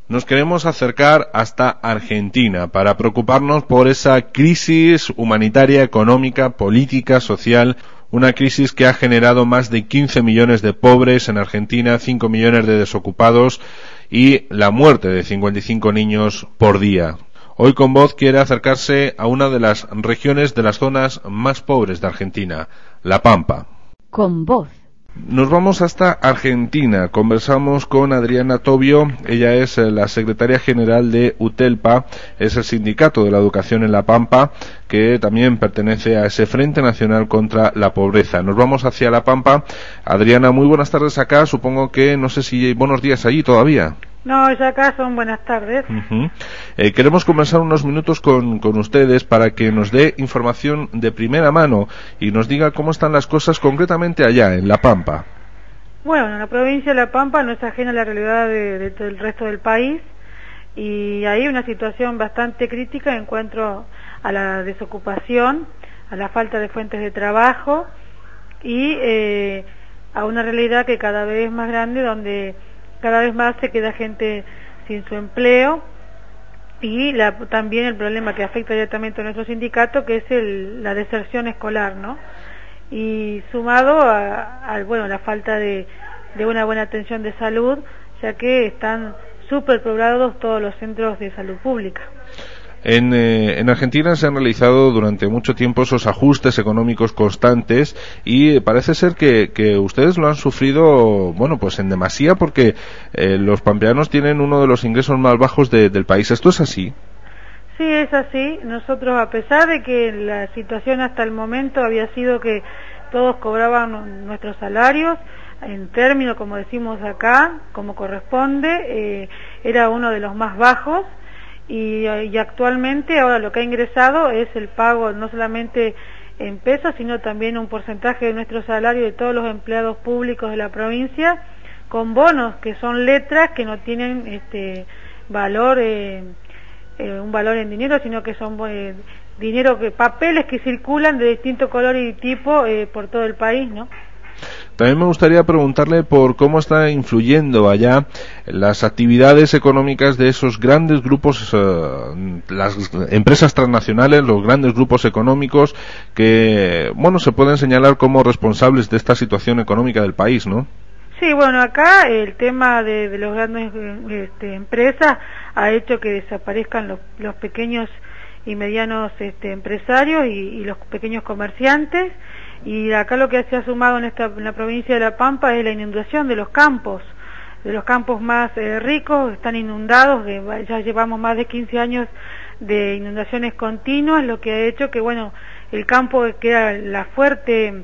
Nos queremos acercar hasta Argentina para preocuparnos por esa crisis humanitaria, económica, política, social, una crisis que ha generado más de 15 millones de pobres en Argentina, 5 millones de desocupados y la muerte de 55 niños por día. Hoy Con Voz quiere acercarse a una de las regiones de las zonas más pobres de Argentina, La Pampa. Con Voz. Nos vamos hasta Argentina. Conversamos con Adriana Tobio. Ella es la secretaria general de UTELPA, es el sindicato de la educación en La Pampa, que también pertenece a ese Frente Nacional contra la Pobreza. Nos vamos hacia La Pampa. Adriana, muy buenas tardes acá. Supongo que, no sé si buenos días allí todavía. No, ya acá son buenas tardes. Queremos conversar unos minutos con ustedes para que nos dé información de primera mano y nos diga cómo están las cosas concretamente allá, en La Pampa. Bueno, la provincia de La Pampa no es ajena a la realidad del resto del país y hay una situación bastante crítica en cuanto a la desocupación, a la falta de fuentes de trabajo y a una realidad que cada vez es más grande, donde cada vez más se queda gente sin su empleo y también el problema que afecta directamente a nuestro sindicato, que es la deserción escolar, ¿no? Y sumado a la falta de una buena atención de salud, ya que están superpoblados todos los centros de salud pública. En Argentina se han realizado durante mucho tiempo esos ajustes económicos constantes y parece ser que ustedes lo han sufrido, pues en demasía, porque los pampeanos tienen uno de los ingresos más bajos del país. ¿Esto es así? Sí, es así. Nosotros, a pesar de que la situación hasta el momento había sido que todos cobraban nuestros salarios en términos, como decimos acá, como corresponde, era uno de los más bajos. Y actualmente ahora lo que ha ingresado es el pago no solamente en pesos, sino también un porcentaje de nuestro salario de todos los empleados públicos de la provincia, con bonos que son letras que no tienen valor, un valor en dinero, sino que son papeles que circulan de distinto color y tipo por todo el país, ¿no? También me gustaría preguntarle por cómo está influyendo allá las actividades económicas de esos grandes grupos, las empresas transnacionales, los grandes grupos económicos que, se pueden señalar como responsables de esta situación económica del país, ¿no? Sí, acá el tema de los grandes empresas ha hecho que desaparezcan los pequeños y medianos empresarios y los pequeños comerciantes. Y acá lo que se ha sumado en la provincia de La Pampa es la inundación de los campos más ricos, están inundados, ya llevamos más de 15 años de inundaciones continuas, lo que ha hecho que, el campo, que era la fuerte,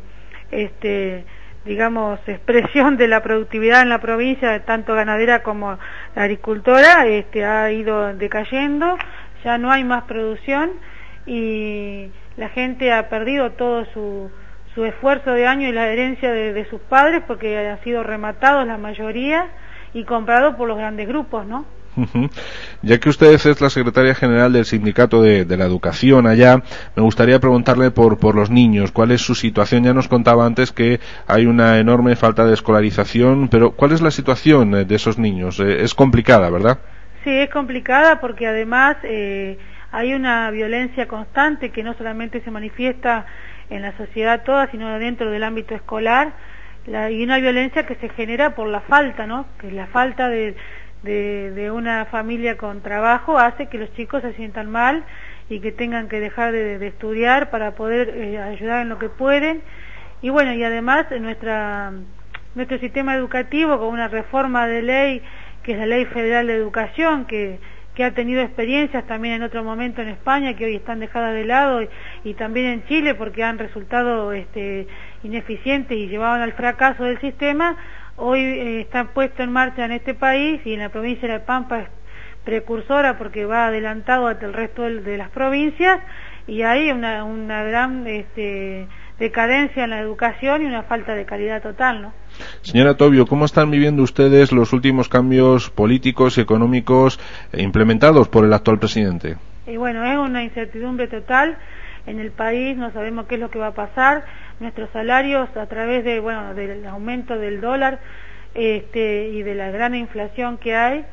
expresión de la productividad en la provincia, tanto ganadera como agricultora, ha ido decayendo, ya no hay más producción y la gente ha perdido todo su esfuerzo de año y la herencia de sus padres, porque han sido rematados la mayoría y comprados por los grandes grupos, ¿no? Ya que usted es la secretaria general del sindicato de la educación allá, me gustaría preguntarle por los niños, ¿cuál es su situación? Ya nos contaba antes que hay una enorme falta de escolarización, pero ¿cuál es la situación de esos niños? Es complicada, ¿verdad? Sí, es complicada porque además hay una violencia constante que no solamente se manifiesta en la sociedad toda, sino dentro del ámbito escolar, y una violencia que se genera por la falta, ¿no? Que la falta de una familia con trabajo hace que los chicos se sientan mal y que tengan que dejar de estudiar para poder ayudar en lo que pueden. Y y además nuestro sistema educativo, con una reforma de ley, que es la Ley Federal de Educación, que ha tenido experiencias también en otro momento en España, que hoy están dejadas de lado, y también en Chile, porque han resultado ineficientes y llevaban al fracaso del sistema. Hoy está puesto en marcha en este país, y en la provincia de La Pampa es precursora porque va adelantado ante el resto de las provincias, y hay una gran decadencia en la educación y una falta de calidad total, ¿no? Señora Tobio, ¿cómo están viviendo ustedes los últimos cambios políticos y económicos implementados por el actual presidente? Es una incertidumbre total en el país, no sabemos qué es lo que va a pasar. Nuestros salarios, a través del aumento del dólar y de la gran inflación que hay,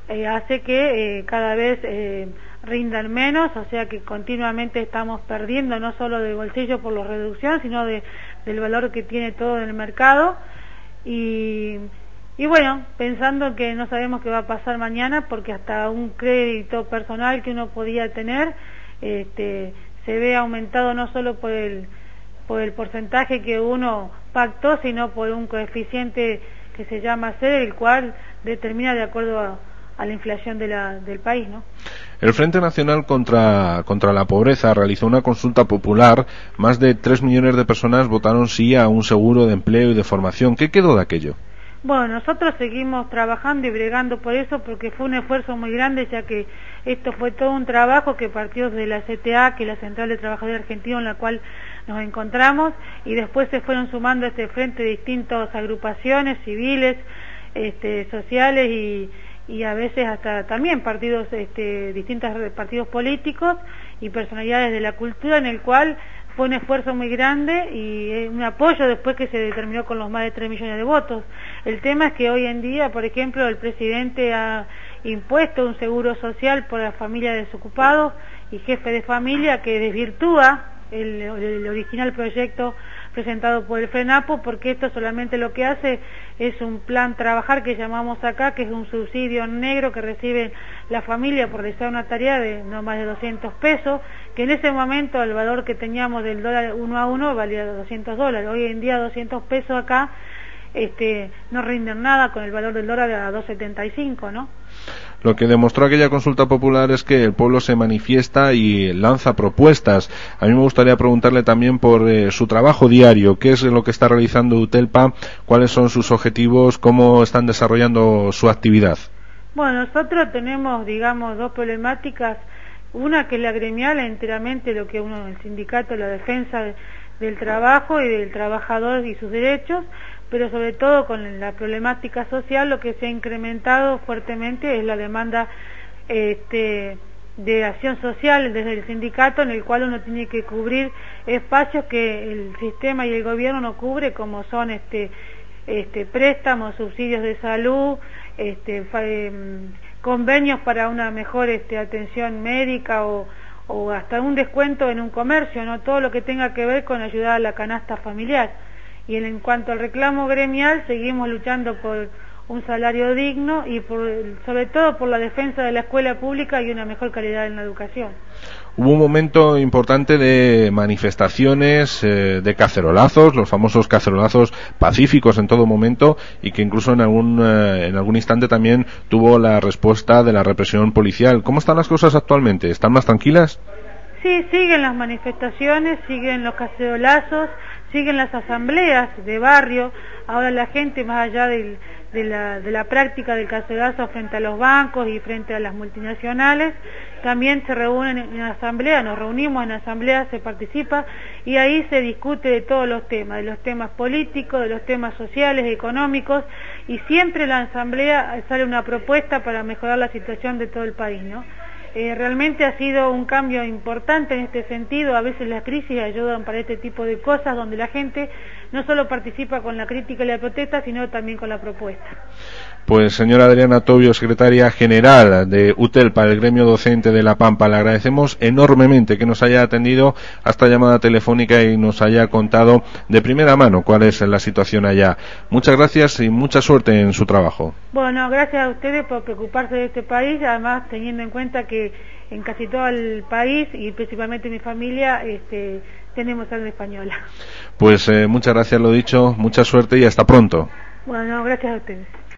hace que cada vez rindan menos, o sea que continuamente estamos perdiendo no solo del bolsillo por la reducción, sino del valor que tiene todo en el mercado. Y bueno, pensando que no sabemos qué va a pasar mañana, porque hasta un crédito personal que uno podía tener se ve aumentado no solo por el porcentaje que uno pactó, sino por un coeficiente que se llama CER, el cual determina de acuerdo a la inflación del país, ¿no? El Frente Nacional contra la Pobreza realizó una consulta popular. Más de 3 millones de personas votaron sí a un seguro de empleo y de formación. ¿Qué quedó de aquello? Bueno, nosotros seguimos trabajando y bregando por eso, porque fue un esfuerzo muy grande, ya que esto fue todo un trabajo que partió de la CTA, que es la Central de Trabajadores Argentinos, en la cual nos encontramos, y después se fueron sumando a este frente distintas agrupaciones civiles, sociales y a veces hasta también partidos, distintos partidos políticos y personalidades de la cultura, en el cual fue un esfuerzo muy grande y un apoyo después que se determinó con los más de 3 millones de votos. El tema es que hoy en día, por ejemplo, el presidente ha impuesto un seguro social por la familia de desocupados y jefe de familia, que desvirtúa el original proyecto presentado por el FRENAPO, porque esto solamente lo que hace es un plan trabajar que llamamos acá, que es un subsidio negro que recibe la familia por realizar una tarea de no más de 200 pesos, que en ese momento el valor que teníamos del dólar 1 a 1 valía $200. Hoy en día 200 pesos acá no rinden nada con el valor del dólar a 2,75, ¿no? Lo que demostró aquella consulta popular es que el pueblo se manifiesta y lanza propuestas. A mí me gustaría preguntarle también por su trabajo diario. ¿Qué es lo que está realizando UTELPA? ¿Cuáles son sus objetivos? ¿Cómo están desarrollando su actividad? Bueno, nosotros tenemos, digamos, dos problemáticas. Una que es la gremial, enteramente lo que el sindicato, la defensa del trabajo y del trabajador y sus derechos, pero sobre todo con la problemática social. Lo que se ha incrementado fuertemente es la demanda de acción social desde el sindicato, en el cual uno tiene que cubrir espacios que el sistema y el gobierno no cubre, como son préstamos, subsidios de salud, convenios para una mejor atención médica o hasta un descuento en un comercio, no todo lo que tenga que ver con ayudar a la canasta familiar. Y en cuanto al reclamo gremial, seguimos luchando por un salario digno y sobre todo por la defensa de la escuela pública y una mejor calidad en la educación. Hubo un momento importante de manifestaciones, de cacerolazos, los famosos cacerolazos pacíficos en todo momento, y que incluso en algún instante también tuvo la respuesta de la represión policial. ¿Cómo están las cosas actualmente? ¿Están más tranquilas? Sí, siguen las manifestaciones, siguen los cacerolazos, siguen las asambleas de barrio. Ahora la gente, más allá de la práctica del cacerolazo frente a los bancos y frente a las multinacionales, también se reúnen en asamblea, nos reunimos en asamblea, se participa y ahí se discute de todos los temas, de los temas políticos, de los temas sociales, económicos, y siempre en la asamblea sale una propuesta para mejorar la situación de todo el país, ¿no? Realmente ha sido un cambio importante en este sentido. A veces las crisis ayudan para este tipo de cosas, donde la gente no solo participa con la crítica y la protesta, sino también con la propuesta. Pues señora Adriana Tobio, secretaria general de UTELPA, el gremio docente de La Pampa, le agradecemos enormemente que nos haya atendido a esta llamada telefónica y nos haya contado de primera mano cuál es la situación allá. Muchas gracias y mucha suerte en su trabajo. Bueno, gracias a ustedes por preocuparse de este país, además teniendo en cuenta que en casi todo el país y principalmente mi familia tenemos sangre española. Pues muchas gracias, lo dicho, mucha suerte y hasta pronto. Bueno, gracias a ustedes.